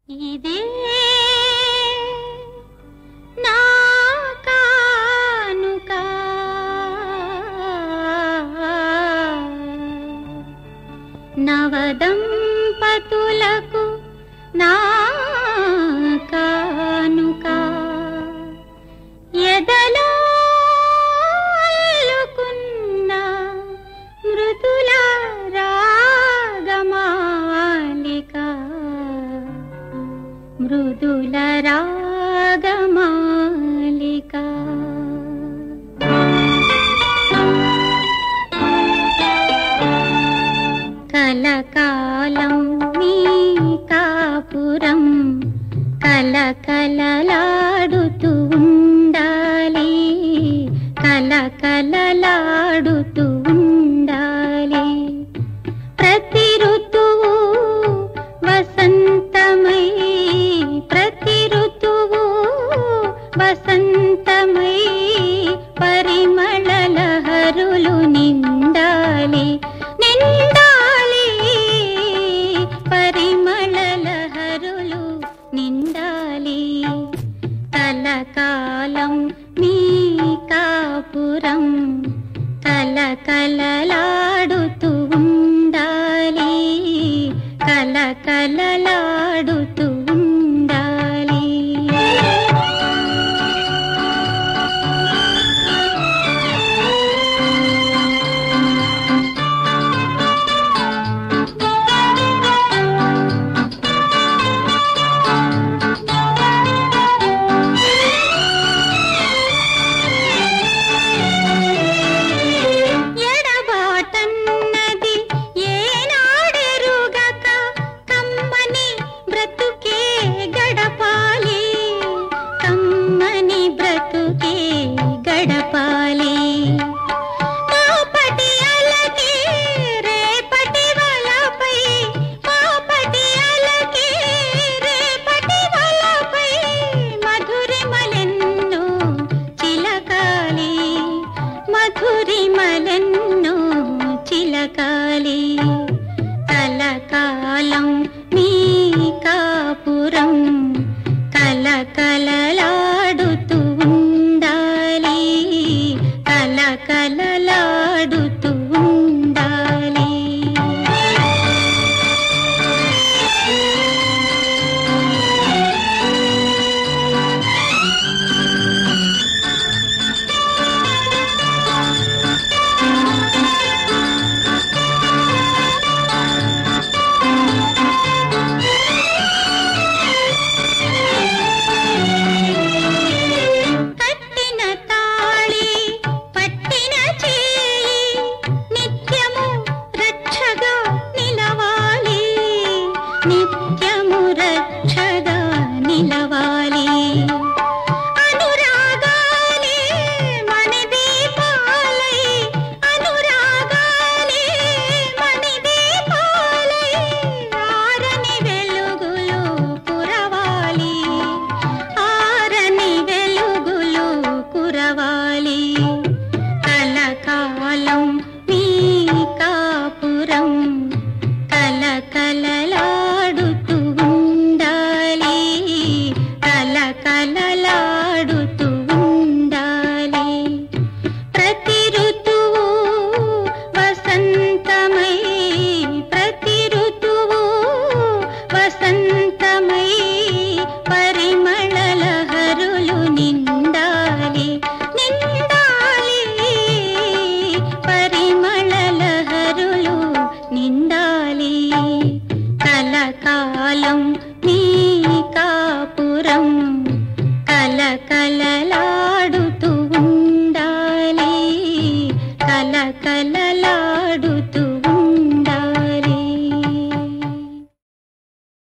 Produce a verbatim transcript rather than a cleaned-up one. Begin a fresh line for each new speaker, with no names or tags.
ఇదే నా కానుక నవదంపతులకు నా కానుక ఎదలో అల్లుకున్న మృదుల రాగమాలిక మృదుల రాగమాలిక కలకాలం నీ కాపురం కలకలలాడుతూ ఉండాలి కలకలలాడుతూ ఉండాలి ప్రతి ఋతువు వసంతమై ప్రతి ఋతువు వసంతమై పరిమళ లహరులు నిండాలి నిండాలి పరిమళ లహరులు నిండాలి కలకాలం నీ కాపురం కలకలలాడుతూ ఉండాలి కలకలలాడుతూ ఉండాలి గడపాలి పాపటి అలకే రేపటి వలపై పాపటి అలకే రేపటి వలపై మధురిమలెన్నో చిలకాలి మధురిమలెన్నో చిలకాలి కలకాలం నీ కాపురం కలకలలాడుతూ కలకలలాడుతూ ఉండాలి నిత్యము రక్షగా నిలవాలి అనురాగాలే మన దీపాలై అనురాగాలే మన దీపాలై ఆరని వెలుగులు కురవాలి ఆరని వెలుగులు కురవాలి కలకాలం నీ కాపురం కలకలలాడుతూ ఉండాలి కలకలలాడుతూ ఉండాలి ప్రతి ఋతువు వసంతమై ప్రతి ఋతువు వసంతమై పరిమళ లహరులు నిండాలి నిండాలి పరిమళ లహరులు నిండాలి కలకాలం నీ కాపురం కలకలలాడుతూ ఉండాలి కలకల